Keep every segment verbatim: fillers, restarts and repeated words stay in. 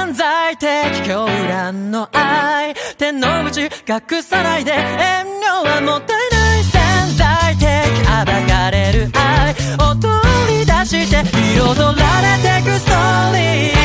潜在的狂乱の愛手の内隠さないで遠慮はもったいない潜在的暴かれる愛を取り出して彩られてくストーリー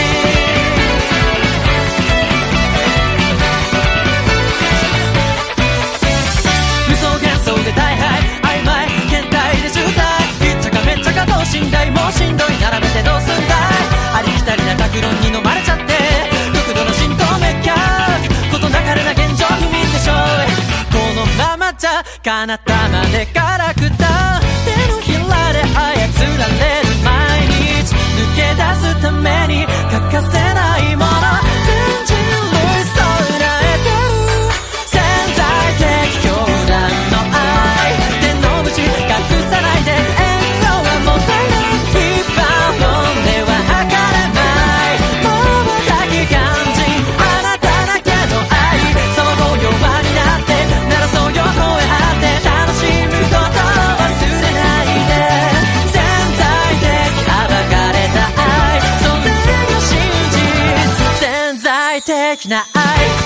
無双幻想で大敗曖昧変態で渋滞ひっちゃかめっちゃか等身大もうしんどい並べてどうすんだいありきたりな格論に飲まれちゃって極度の浸透滅脚事なかれな現状不眠でしょうこのままじゃ彼方までガラクタ手のひらで操られる毎日抜け出すために欠かせないもの全人類備えてる潜在的狂乱の愛手の内隠さないで遠慮はもったいない一般論では測れない瞬き肝心あなただけの愛その後弱になって鳴らそうよ声張って楽しむことを忘れないで潜在的暴かれた愛それが真実潜在的な愛